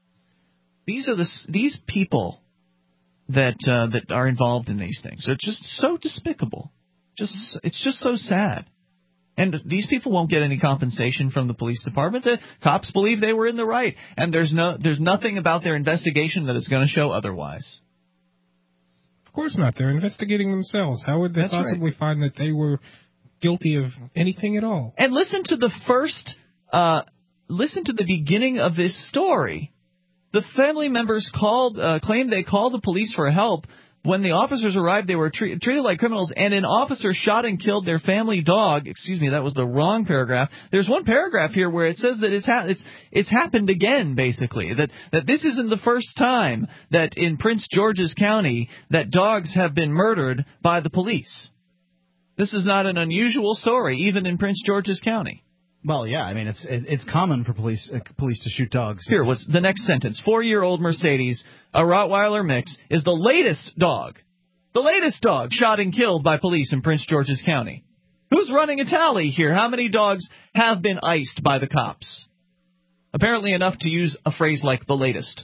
These people that are involved in these things are just so despicable. It's just so sad. And these people won't get any compensation from the police department. The cops believe they were in the right, and there's nothing about their investigation that is going to show otherwise. Of course not. They're investigating themselves. How would they possibly find that they were guilty of anything at all? And listen to the beginning of this story. The family members claimed they called the police for help. When the officers arrived, they were treated like criminals, and an officer shot and killed their family dog. Excuse me, that was the wrong paragraph. There's one paragraph here where it says that it's happened again, basically. That this isn't the first time that in Prince George's County that dogs have been murdered by the police. This is not an unusual story, even in Prince George's County. Well, yeah, I mean, it's common for police to shoot dogs. Here, what's the next sentence? 4-year-old Mercedes, a Rottweiler mix, is the latest dog shot and killed by police in Prince George's County. Who's running a tally here? How many dogs have been iced by the cops? Apparently enough to use a phrase like the latest.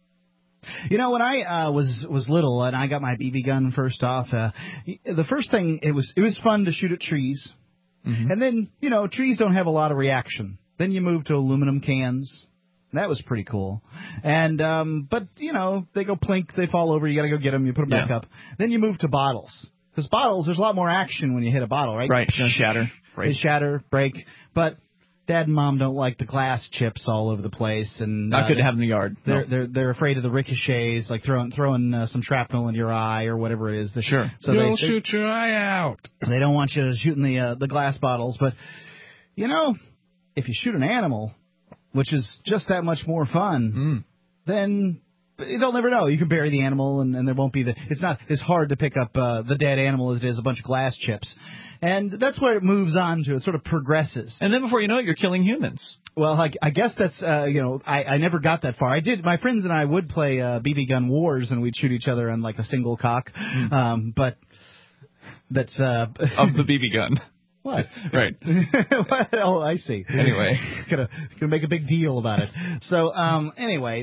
You know, when I was little and I got my BB gun first off, the first thing, it was fun to shoot at trees. Mm-hmm. And then, you know, trees don't have a lot of reaction. Then you move to aluminum cans. That was pretty cool. And but, you know, they go plink, they fall over, you got to go get them, you put them back up. Then you move to bottles. Because bottles, there's a lot more action when you hit a bottle, right? Right, no shatter. They shatter, break. But Dad and Mom don't like the glass chips all over the place, and not good to have in the yard. They're afraid of the ricochets, like throwing some shrapnel in your eye or whatever it is. Sure. So you'll shoot your eye out. They don't want you shooting the glass bottles, but you know, if you shoot an animal, which is just that much more fun, then they'll never know. You can bury the animal, and there won't be it's not as hard to pick up the dead animal as it is a bunch of glass chips. And that's where it moves on to. It sort of progresses. And then before you know it, you're killing humans. Well, I guess that's, you know, I never got that far. My friends and I would play BB gun wars, and we'd shoot each other on, like, a single cock. But that's... of the BB gun. What? Right. Oh, I see. Anyway. Gonna make a big deal about it. So, anyway,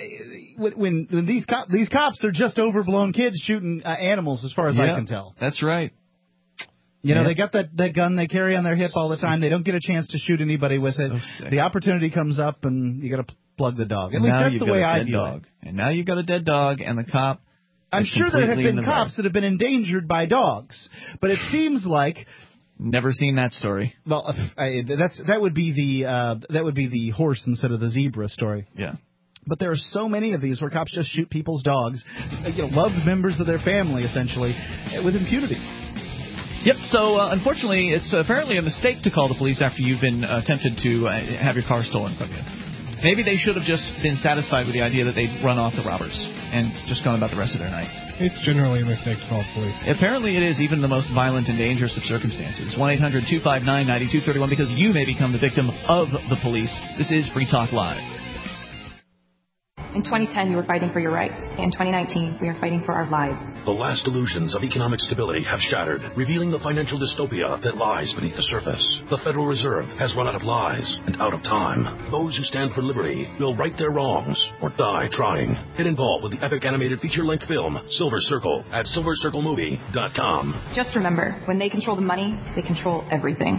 when these cops are just overblown kids shooting animals, as far as I can tell. That's right. You know, they got that gun they carry on their hip all the time. They don't get a chance to shoot anybody with it. So the opportunity comes up, and you got to plug the dog. At least that's the way I view it. And now you've got a dead dog, and the cop. I'm sure there have been cops that have been endangered by dogs, but it seems like. Never seen that story. Well, that would be the horse instead of the zebra story. Yeah. But there are so many of these where cops just shoot people's dogs, you know, loved members of their family, essentially, with impunity. Yep, so unfortunately, it's apparently a mistake to call the police after you've been tempted to have your car stolen from you. Maybe they should have just been satisfied with the idea that they'd run off the robbers and just gone about the rest of their night. It's generally a mistake to call the police. Apparently it is, even in the most violent and dangerous of circumstances. 1-800-259-9231, because you may become the victim of the police. This is Free Talk Live. In 2010, you were fighting for your rights. In 2019, we are fighting for our lives. The last illusions of economic stability have shattered, revealing the financial dystopia that lies beneath the surface. The Federal Reserve has run out of lies and out of time. Those who stand for liberty will right their wrongs or die trying. Get involved with the epic animated feature-length film, Silver Circle, at silvercirclemovie.com. Just remember, when they control the money, they control everything.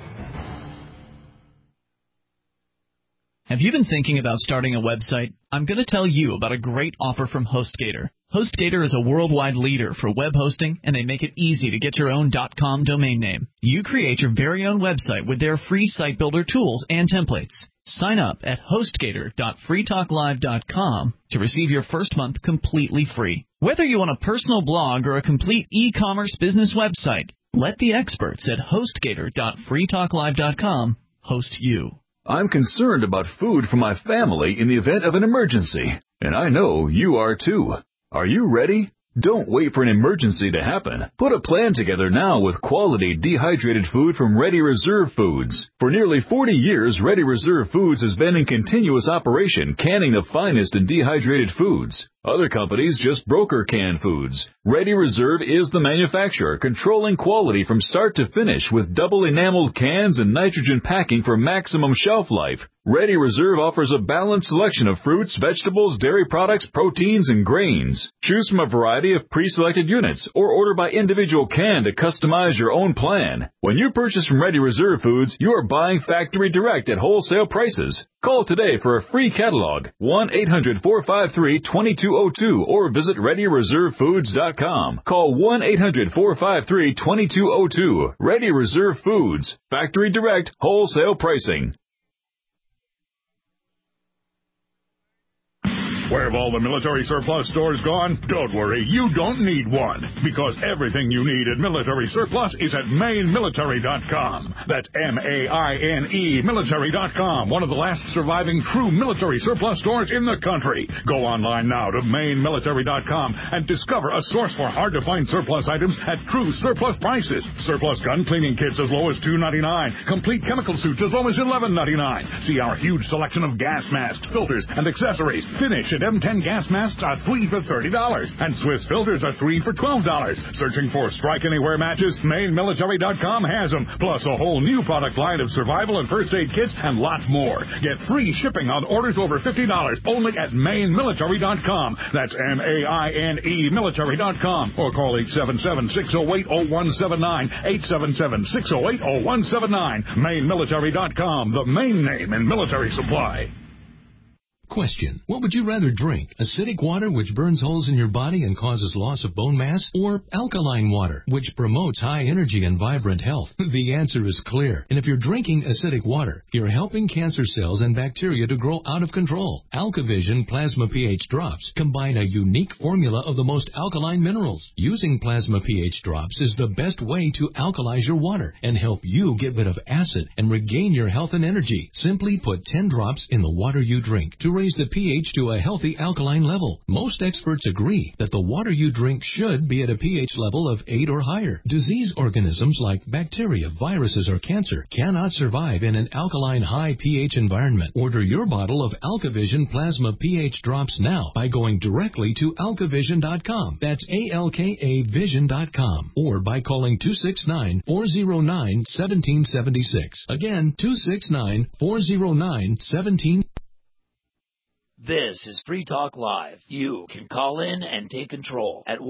Have you been thinking about starting a website? I'm going to tell you about a great offer from HostGator. HostGator is a worldwide leader for web hosting, and they make it easy to get your own .com domain name. You create your very own website with their free site builder tools and templates. Sign up at HostGator.freetalklive.com to receive your first month completely free. Whether you want a personal blog or a complete e-commerce business website, let the experts at HostGator.freetalklive.com host you. I'm concerned about food for my family in the event of an emergency, and I know you are too. Are you ready? Don't wait for an emergency to happen. Put a plan together now with quality dehydrated food from Ready Reserve Foods. For nearly 40 years, Ready Reserve Foods has been in continuous operation, canning the finest in dehydrated foods. Other companies just broker canned foods. Ready Reserve is the manufacturer, controlling quality from start to finish with double enameled cans and nitrogen packing for maximum shelf life. Ready Reserve offers a balanced selection of fruits, vegetables, dairy products, proteins, and grains. Choose from a variety of pre-selected units or order by individual can to customize your own plan. When you purchase from Ready Reserve Foods, you are buying factory direct at wholesale prices. Call today for a free catalog, 1-800-453-2202, or visit ReadyReserveFoods.com. Call 1-800-453-2202. Ready Reserve Foods, factory direct, wholesale pricing. Where have all the military surplus stores gone? Don't worry, you don't need one, because everything you need at Military Surplus is at MaineMilitary.com. That's M-A-I-N-E Military.com, one of the last surviving true military surplus stores in the country. Go online now to MaineMilitary.com and discover a source for hard-to-find surplus items at true surplus prices. Surplus gun cleaning kits as low as $2.99. Complete chemical suits as low as $11.99. See our huge selection of gas masks, filters, and accessories. Finish at M10 gas masks are 3 for $30, and Swiss filters are 3 for $12. Searching for Strike Anywhere matches? MaineMilitary.com has them, plus a whole new product line of survival and first aid kits and lots more. Get free shipping on orders over $50 only at MaineMilitary.com. That's M-A-I-N-E Military.com, or call 877-608-0179, 877-608-0179. MaineMilitary.com, the main name in military supply. Question: what would you rather drink? Acidic water, which burns holes in your body and causes loss of bone mass, or alkaline water, which promotes high energy and vibrant health? The answer is clear. And if you're drinking acidic water, you're helping cancer cells and bacteria to grow out of control. AlkaVision Plasma pH Drops combine a unique formula of the most alkaline minerals. Using Plasma pH Drops is the best way to alkalize your water and help you get rid of acid and regain your health and energy. Simply put 10 drops in the water you drink to raise the pH to a healthy alkaline level. Most experts agree that the water you drink should be at a pH level of 8 or higher. Disease organisms like bacteria, viruses, or cancer cannot survive in an alkaline high pH environment. Order your bottle of AlkaVision Plasma pH Drops now by going directly to AlkaVision.com. That's ALKAVision.com. Or by calling 269-409-1776. Again, 269-409-1776. This is Free Talk Live. You can call in and take control at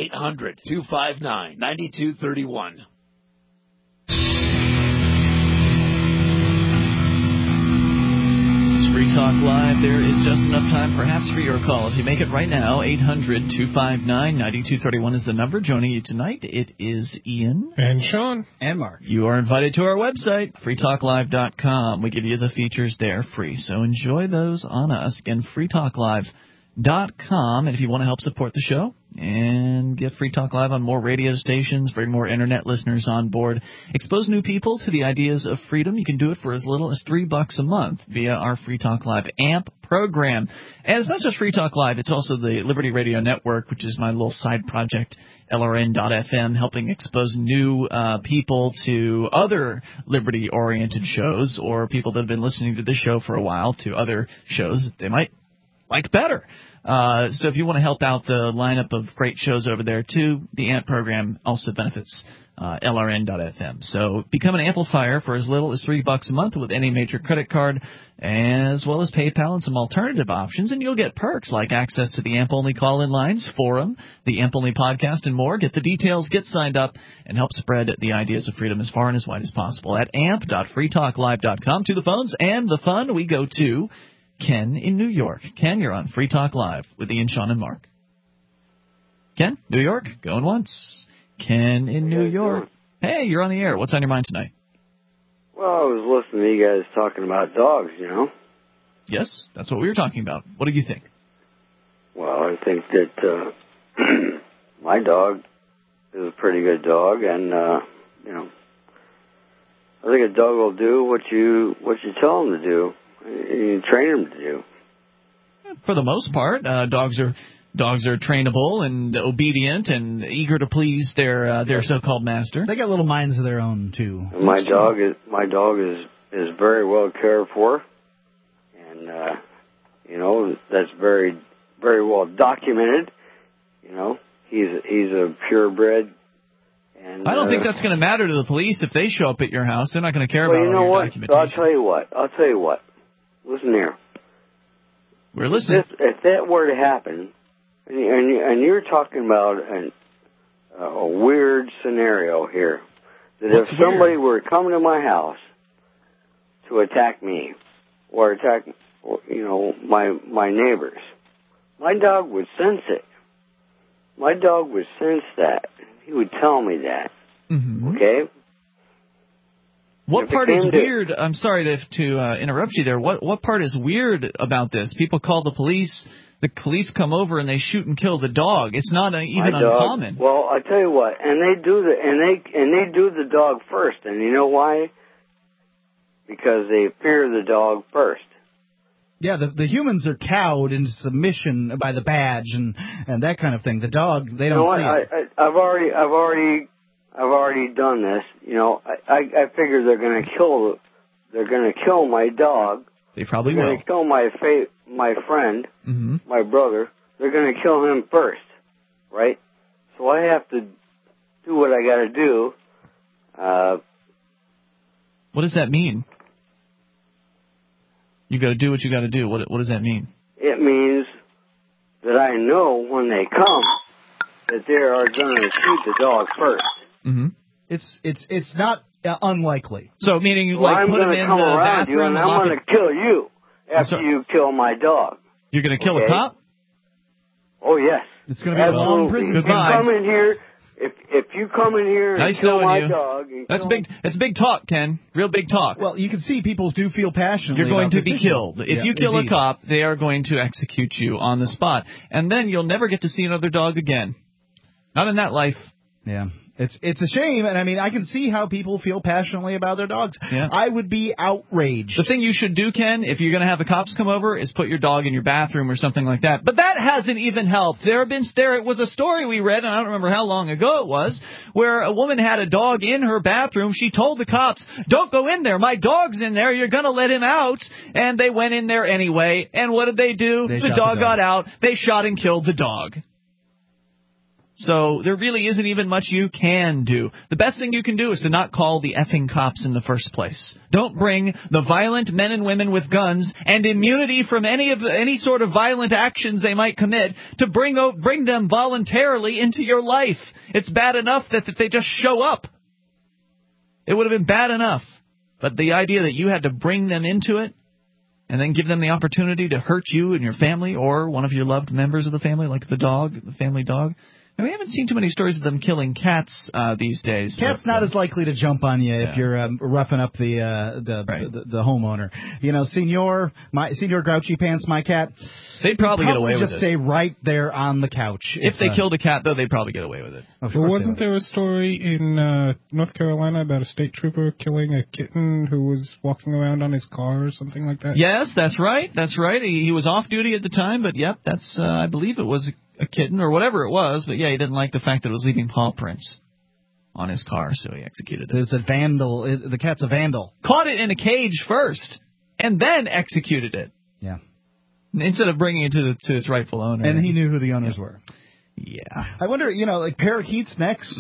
1-800-259-9231. Free Talk Live. There is just enough time perhaps for your call. If you make it right now, 800-259-9231 is the number. Joining you tonight, it is Ian. And Sean. And Mark. You are invited to our website, freetalklive.com. We give you the features there free, so enjoy those on us. Again, freetalklive.com. And if you want to help support the show and get Free Talk Live on more radio stations, bring more Internet listeners on board, expose new people to the ideas of freedom, you can do it for as little as $3 a month via our Free Talk Live AMP program. And it's not just Free Talk Live, it's also the Liberty Radio Network, which is my little side project, LRN.FM, helping expose new people to other liberty-oriented shows, or people that have been listening to this show for a while to other shows that they might like better. So if you want to help out the lineup of great shows over there, too, the AMP program also benefits LRN.FM. So become an amplifier for as little as $3 a month with any major credit card, as well as PayPal and some alternative options, and you'll get perks like access to the AMP-only call-in lines, forum, the AMP-only podcast, and more. Get the details, get signed up, and help spread the ideas of freedom as far and as wide as possible at amp.freetalklive.com. To the phones and the fun, we go to Ken in New York. Ken, you're on Free Talk Live with Ian, Sean, and Mark. Ken, New York, going once. Ken in New York. Hey, you're on the air. What's on your mind tonight? Well, I was listening to you guys talking about dogs, you know. Yes, that's what we were talking about. What do you think? Well, I think that my dog is a pretty good dog, and, you know, I think a dog will do what you tell him to do. You train them to do. For the most part, dogs are trainable and obedient and eager to please their so-called master. They got little minds of their own too. And my dog is very well cared for, and you know, that's very very well documented. You know, he's a purebred. And I don't think that's going to matter to the police if they show up at your house. They're not going to care about you know all your what? documentation. I'll tell you what. Listen here. We're listening. If that were to happen, and you're talking about a weird scenario here, that if somebody were to come to my house to attack me or attack, you know, my neighbors, my dog would sense it. My dog would sense that. He would tell me that. Mm-hmm. Okay? What part is weird? I'm sorry to interrupt you there. What part is weird about this? People call the police. The police come over and they shoot and kill the dog. It's not even uncommon. Well, I tell you what, and they do the dog first, and you know why? Because they fear the dog first. Yeah, the humans are cowed into submission by the badge and that kind of thing. The dog, they don't see it. I've already done this. You know, I figure they're going to kill my dog. They probably will. They're going to kill my friend, my brother. They're going to kill him first, right? So I have to do what I got to do. What does that mean? You got to do what you got to do. What does that mean? It means that I know when they come that they are going to shoot the dog first. Mm-hmm. It's not unlikely. So meaning you put him in the bathroom and I'm going to kill you after you kill my dog. You're going to kill a cop? Oh yes. It's going to be a long prison. If you come in here, if you come in here and kill my dog, that's big talk, Ken. Real big talk. Well, you can see people do feel passionately. You're going to be issue. killed. If you kill a cop, they are going to execute you on the spot, and then you'll never get to see another dog again. Not in that life. Yeah. It's a shame, and I mean, I can see how people feel passionately about their dogs. Yeah. I would be outraged. The thing you should do, Ken, if you're going to have the cops come over, is put your dog in your bathroom or something like that. But that hasn't even helped. There was a story we read, and I don't remember how long ago it was, where a woman had a dog in her bathroom. She told the cops, "Don't go in there. My dog's in there. You're going to let him out." And they went in there anyway. And what did they do? The dog got out. They shot and killed the dog. So there really isn't even much you can do. The best thing you can do is to not call the effing cops in the first place. Don't bring the violent men and women with guns and immunity from any sort of violent actions they might commit to bring them voluntarily into your life. It's bad enough that they just show up. It would have been bad enough. But the idea that you had to bring them into it and then give them the opportunity to hurt you and your family or one of your loved members of the family, like the dog, the family dog. And we haven't seen too many stories of them killing cats these days. Cat's not as likely to jump on you if you're roughing up the homeowner. You know, Senor Grouchy Pants, my cat. They'd probably get away with it. Just stay right there on the couch. If they killed a cat, though, they'd probably get away with it. Well, wasn't there a story in North Carolina about a state trooper killing a kitten who was walking around on his car or something like that? Yes, that's right. That's right. He was off duty at the time, but yep, that's I believe it was a kitten or whatever it was, but yeah, he didn't like the fact that it was leaving paw prints on his car, so he executed it. It's a vandal. The cat's a vandal. Caught it in a cage first, and then executed it. Yeah. Instead of bringing it to its rightful owner. And he knew who the owners were. Yeah. I wonder, like parakeets next.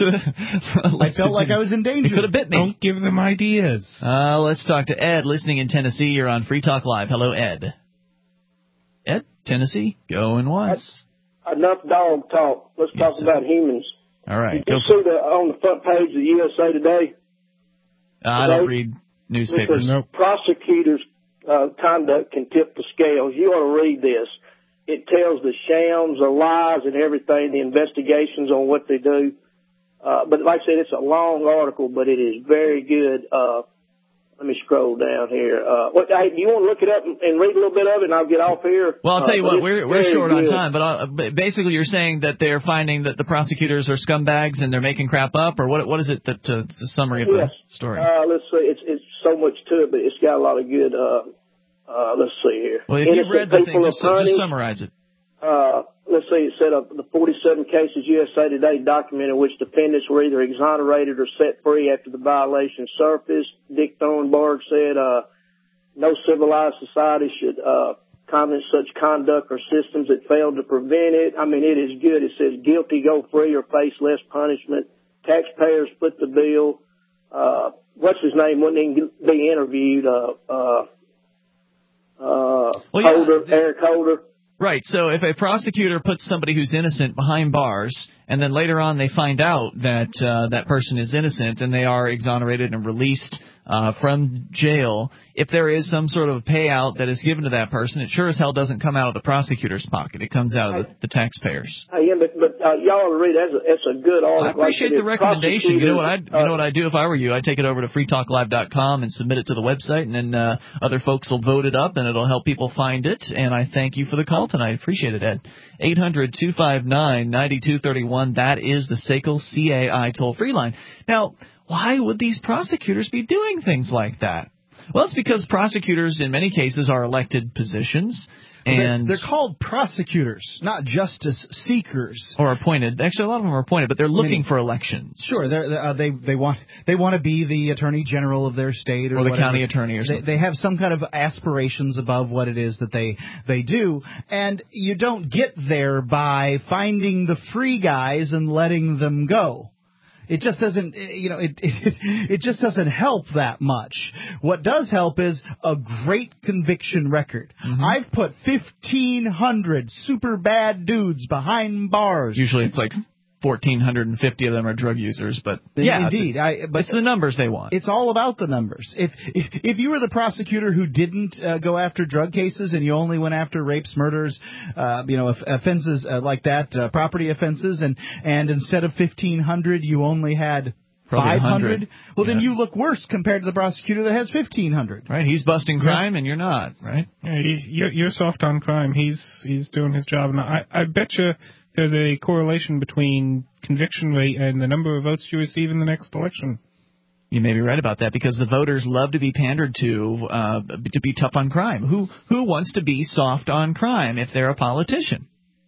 I felt like I was in danger. He could have bit me. Don't give them ideas. Let's talk to Ed, listening in Tennessee. You're on Free Talk Live. Hello, Ed. Ed, Tennessee, going once. Enough dog talk. Let's talk about humans. All right. Did you see on the front page of USA Today? I don't read newspapers. Nope. Prosecutors' conduct can tip the scales. You ought to read this. It tells the shams, the lies, and everything, the investigations on what they do. But like I said, it's a long article, but it is very good. Let me scroll down here. Hey, do you want to look it up and read a little bit of it, and I'll get off here? Well, I'll tell you what, we're short on time, but basically you're saying that they're finding that the prosecutors are scumbags and they're making crap up, or what is it that's a summary of the story? Let's see. It's so much to it, but it's got a lot of good, let's see here. Well, if you've read the thing, just summarize it. Let's see, it said the 47 cases USA Today documented which defendants were either exonerated or set free after the violation surfaced. Dick Thornburg said no civilized society should comment such conduct or systems that failed to prevent it. I mean, it is good. It says guilty go free or face less punishment. Taxpayers foot the bill. What's his name wouldn't even be interviewed. Eric Holder. Right, so if a prosecutor puts somebody who's innocent behind bars, and then later on they find out that that person is innocent, and they are exonerated and released from jail, if there is some sort of payout that is given to that person, it sure as hell doesn't come out of the prosecutor's pocket. It comes out of the taxpayers. Yeah, but y'all read that's a good article. I appreciate the recommendation. You know what I'd do if I were you? I'd take it over to freetalklive.com and submit it to the website, and then other folks will vote it up, and it'll help people find it. And I thank you for the call tonight. Appreciate it, Ed. 800-259-9231. That is the SACL CAI toll-free line. Now, why would these prosecutors be doing things like that? Well, it's because prosecutors, in many cases, are elected positions. And they're called prosecutors, not justice seekers. Or appointed. Actually, a lot of them are appointed, but they're looking for elections. Sure, they want to be the attorney general of their state or the whatever. County attorney or something. They have some kind of aspirations above what it is that they do, and you don't get there by finding the free guys and letting them go. It just doesn't, it just doesn't help that much. What does help is a great conviction record. Mm-hmm. I've put 1,500 super bad dudes behind bars. Usually it's like 1,450 of them are drug users, but yeah, indeed. But it's the numbers they want. It's all about the numbers. If you were the prosecutor who didn't go after drug cases and you only went after rapes, murders, offenses like that, property offenses, and instead of 1,500 you only had 500, well, then you look worse compared to the prosecutor that has 1,500. Right, he's busting crime and you're not, right? Yeah, you're soft on crime. He's doing his job. And I bet you there's a correlation between conviction rate and the number of votes you receive in the next election. You may be right about that, because the voters love to be pandered to be tough on crime. Who wants to be soft on crime if they're a politician?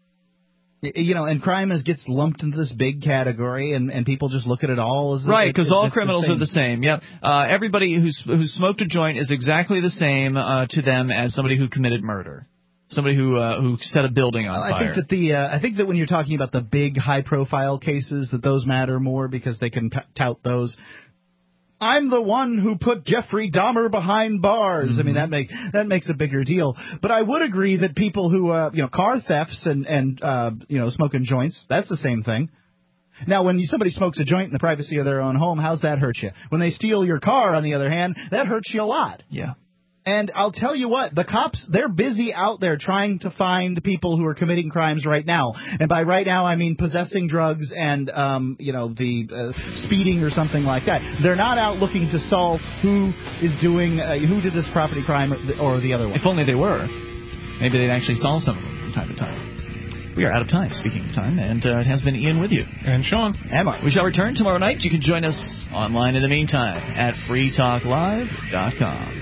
And crime gets lumped into this big category, and people just look at it all as right, because all criminals are the same. Yep, everybody who smoked a joint is exactly the same to them as somebody who committed murder. Somebody who set a building on fire. I think that when you're talking about the big high-profile cases, that those matter more because they can tout those. I'm the one who put Jeffrey Dahmer behind bars. Mm-hmm. I mean, that makes a bigger deal. But I would agree that people who car thefts and smoking joints, that's the same thing. Now, when somebody smokes a joint in the privacy of their own home, how's that hurt you? When they steal your car, on the other hand, that hurts you a lot. Yeah. And I'll tell you what, the cops, they're busy out there trying to find people who are committing crimes right now. And by right now, I mean possessing drugs and, speeding or something like that. They're not out looking to solve who did this property crime or the other one. If only they were. Maybe they'd actually solve some of them from time to time. We are out of time, speaking of time, and it has been Ian with you. And Sean. And Mark. We shall return tomorrow night. You can join us online in the meantime at freetalklive.com.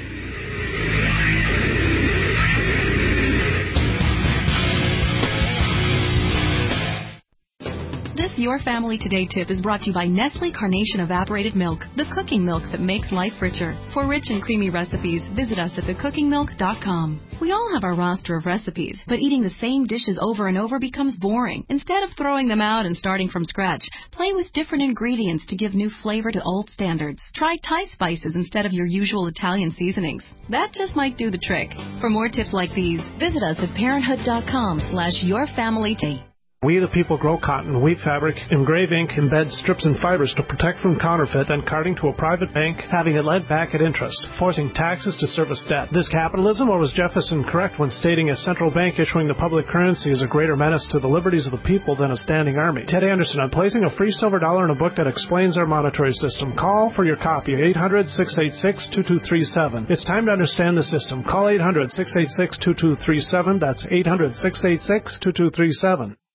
This Your Family Today tip is brought to you by Nestle Carnation Evaporated Milk, the cooking milk that makes life richer. For rich and creamy recipes, visit us at thecookingmilk.com. We all have our roster of recipes, but eating the same dishes over and over becomes boring. Instead of throwing them out and starting from scratch, play with different ingredients to give new flavor to old standards. Try Thai spices instead of your usual Italian seasonings. That just might do the trick. For more tips like these, visit us at parenthood.com/yourfamilytoday. We the people grow cotton, weave fabric, engrave ink, embed strips and fibers to protect from counterfeit and carting to a private bank, having it lent back at interest, forcing taxes to service debt. This capitalism, or was Jefferson correct when stating a central bank issuing the public currency is a greater menace to the liberties of the people than a standing army? Ted Anderson, I'm placing a free silver dollar in a book that explains our monetary system. Call for your copy, 800-686-2237. It's time to understand the system. Call 800-686-2237. That's 800-686-2237.